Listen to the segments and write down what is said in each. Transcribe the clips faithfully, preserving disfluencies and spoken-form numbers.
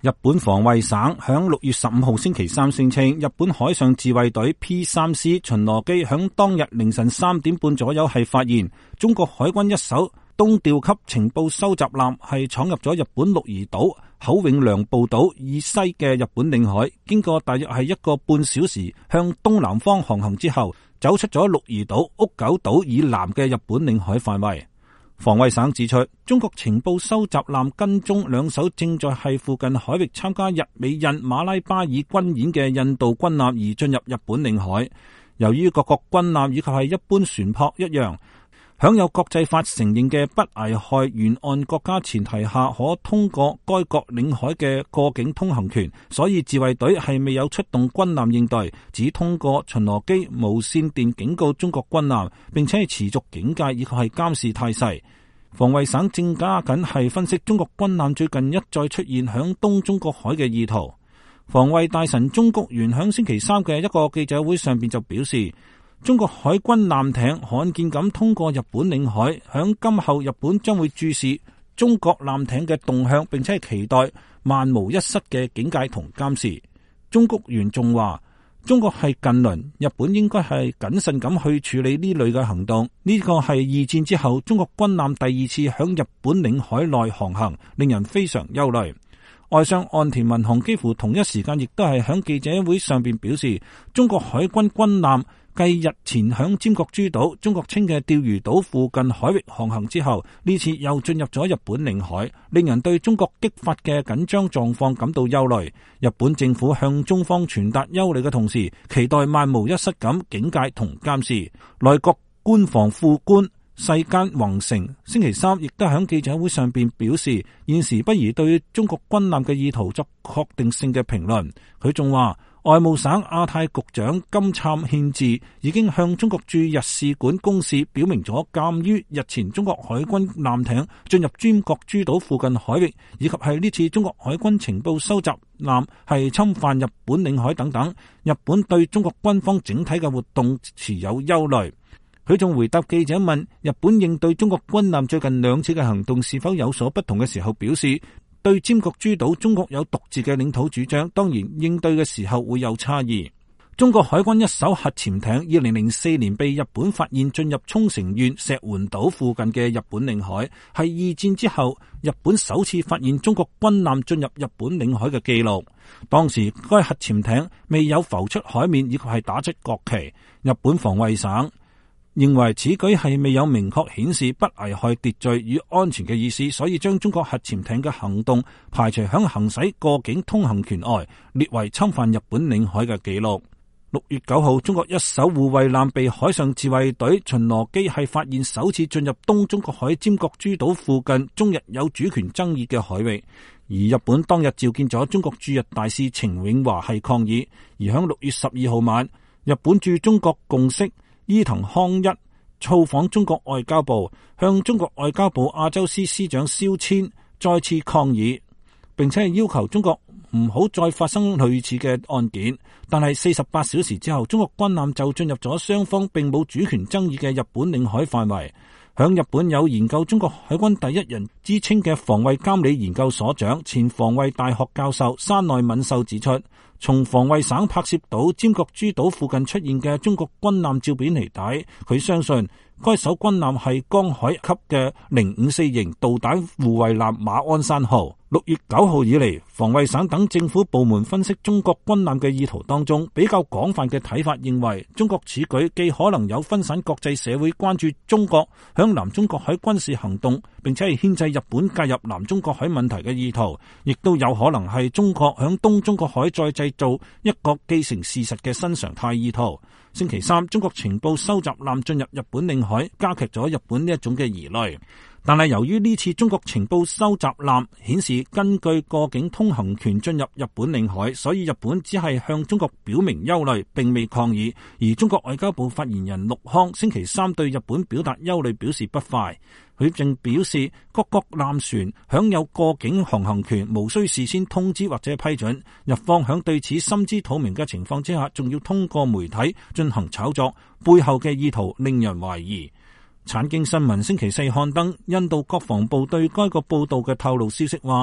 日本防衛省響六月十五號星期三聲稱，日本海上自衛隊 P 三 C 巡邏機響當日凌晨三點半左右係發現中國海軍一艘東調級情報收集艦係闖入咗日本鹿兒島口永良部島以西嘅日本領海，經過大約係一個半小時向東南方航行之後，走出咗鹿兒島屋久島以南嘅日本領海範圍。防衛省指出，中國情報收集艦跟蹤兩艘正在係附近海域參加日美印馬拉巴爾軍演嘅印度軍艦而進入日本領海。由於各國軍艦以及係一般船舶一樣，享有國際法承認嘅不危害沿岸國家前提下，可通過該國領海嘅過境通行權，所以自衛隊係未有出動軍艦應對，只通過巡邏機無線電警告中國軍艦，並且係持續警戒以及係監視態勢。防衛省正加緊係分析中國軍艦最近一再出現響東中國海嘅意圖。防衛大臣中谷元響星期三嘅一個記者會上邊就表示，中國海軍艦艇罕見咁通過日本領海，響今後日本將會注視中國艦艇嘅動向，並且係期待萬無一失嘅警戒同監視。中谷元仲話，中國係近鄰，日本應該係謹慎咁去處理呢類嘅行動。呢個係二戰之後中國軍艦第二次響日本領海內航行，令人非常憂慮。外相岸田文雄幾乎同一時間亦都係響記者會上邊表示，中國海軍軍艦繼日前響尖閣諸島中國稱嘅釣魚島附近海域航行之後，呢次又進入咗日本領海，令人對中國激發嘅緊張狀況感到憂慮。日本政府向中方傳達憂慮嘅同時，期待萬無一失咁警戒同監視。內閣官房副官世間宏成星期三亦都喺記者會上邊表示，現時不宜對中國軍艦嘅意圖作確定性嘅評論。佢仲話，外務省亞太局長金燦憲治已經向中國駐日使館公使表明咗，鑒於日前中國海軍艦艇進入尖閣諸島附近海域，以及係呢次中國海軍情報收集艦係侵犯日本領海等等，日本對中國軍方整體嘅活動持有憂慮。佢仲回答記者問日本應對中國軍艦最近兩次嘅行動是否有所不同嘅時候，表示對尖閣諸島中國有獨自嘅領土主張，當然應對嘅時候會有差異。中國海軍一艘核潛艇二零零四年被日本發現進入沖繩縣石垣島附近嘅日本領海，係二戰之後日本首次發現中國軍艦進入日本領海嘅記錄。當時該核潛艇未有浮出海面以及係打出國旗。日本防衛省認為此舉係未有明確顯示不危害秩序與安全嘅意思，所以將中國核潛艇嘅行動排除響行使過境通行權外，列為侵犯日本領海嘅記錄。六月九號，中國一艘護衛艦被海上自衛隊巡邏機係發現首次進入東中國海尖閣諸島附近中日有主權爭議嘅海域，而日本當日召見咗中國駐日大使程永華係抗議。而響六月十二號晚，日本駐中國共識伊藤康一造訪中國外交部，向中國外交部亞洲司司長蕭千再次抗議，並且係要求中國唔好再發生類似嘅案件。但係四十八小時之後，中國軍艦就進入咗雙方並冇主權爭議嘅日本領海範圍。響日本有研究中國海軍第一人之稱嘅防衛監理研究所長、前防衛大學教授山內敏秀指出，從防衛省拍攝到尖閣諸島附近出現嘅中國軍艦照片嚟睇，佢相信該艘軍艦係江海級嘅零五四型導彈護衛艦馬鞍山號。六月九號以嚟，防衛省等政府部門分析中國軍艦嘅意圖當中，比較廣泛嘅睇法認為，中國此舉既可能有分散國際社會關注中國響南中國海軍事行動，並且係牽制日本介入南中國海問題嘅意圖，亦都有可能係中國響東中國海再製造一個既成事實嘅新常態意圖。星期三，中國情報收集艦進入日本領海，加劇咗日本呢一種嘅疑慮。但係由於呢次中國情報收集艦顯示根據過境通行權進入日本領海，所以日本只係向中國表明憂慮，並未抗議。而中國外交部發言人陸康星期三對日本表達憂慮表示不快，佢正表示各國艦船享有過境航行權，無需事先通知或者批准。日方響對此心知肚明嘅情況之下，仲要通過媒體進行炒作，背後嘅意圖令人懷疑。產經新聞星期四刊登印度國防部對該個報道嘅透露消息話，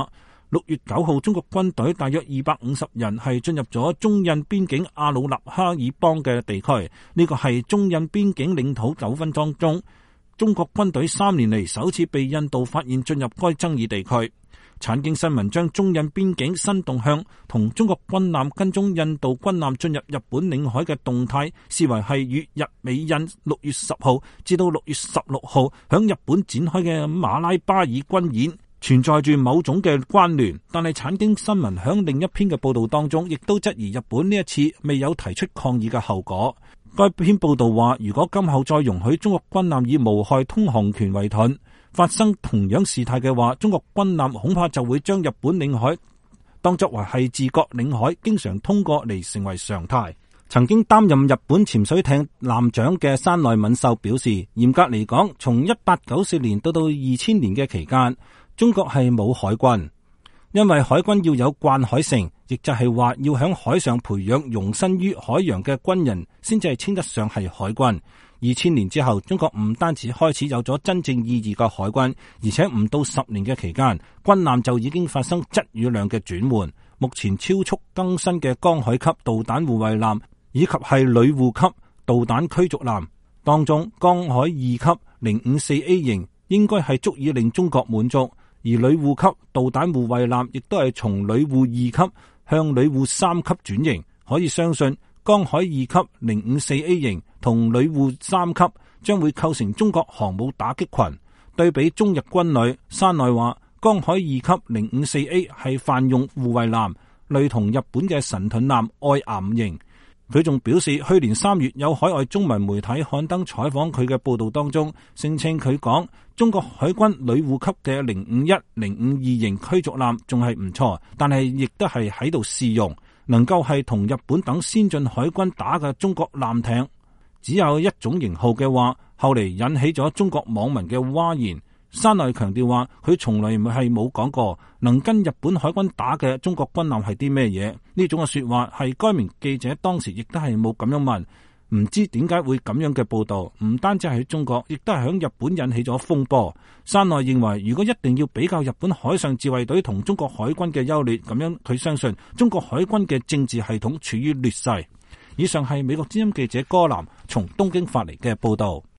六月九號，中國軍隊大約二百五十人係進入咗中印邊境阿魯納哈爾邦嘅地區，呢個係中印邊境領土糾紛當中，中國軍隊三年嚟首次被印度發現進入該爭議地區。產經新聞將中印邊境新動向同中國軍艦跟蹤印度軍艦進入日本領海嘅動態視為係與日美印六月十號至到六月十六號響日本展開嘅馬拉巴爾軍演存在住某種嘅關聯，但係產經新聞響另一篇嘅報道當中亦都質疑日本呢一次未有提出抗議嘅後果。該篇報道話，如果今後再容許中國軍艦以無害通航權為盾，發生同樣事態嘅話，中國軍艦恐怕就會將日本領海當作為係自國領海，經常通過嚟成為常態。曾經擔任日本潛水艇艦長嘅山內敏秀表示，嚴格嚟講，從一八九四年到到二千年嘅期間，中國係冇海軍，因為海軍要有慣海性，亦就係話要響海上培養容身於海洋嘅軍人，先至係稱得上係海軍。二千年之後，中國唔單止開始有咗真正意義嘅海軍，而且唔到十年嘅期間，軍艦就已經發生質與量嘅轉換。目前超速更新嘅江海級導彈護衛艦以及係旅戶級導彈驅逐艦當中，江海二級零五四 A 型應該係足以令中國滿足，而旅戶級導彈護衛艦亦都係從旅戶二級向旅戶三級轉型，可以相信江海二級零五四 A 型同旅戶三級將會構成中國航母打擊群。對比中日軍旅，山內話江海二級零五四 A 係泛用護衛艦，類同日本嘅神盾艦愛岩型。佢仲表示，去年三月有海外中文媒體刊登採訪佢嘅報道當中，聲稱佢講中國海軍旅戶級嘅零五一、零五二型驅逐艦仲係唔錯，但係亦都係喺度試用，能夠係同日本等先進海軍打嘅中國艦艇只有一種型號嘅話，後嚟引起咗中國網民嘅譁然。山內強調話，佢從來係冇講過能跟日本海軍打嘅中國軍艦係啲咩嘢，呢種嘅說話係該名記者當時亦都係冇咁樣問，唔知點解會咁樣嘅報道，唔單止係喺中國，亦都係響日本引起咗風波。山內認為，如果一定要比較日本海上自衛隊同中國海軍嘅優劣，咁樣佢相信中國海軍嘅政治系統處於劣勢。以上係美國之音記者柯南從東京發嚟嘅報道。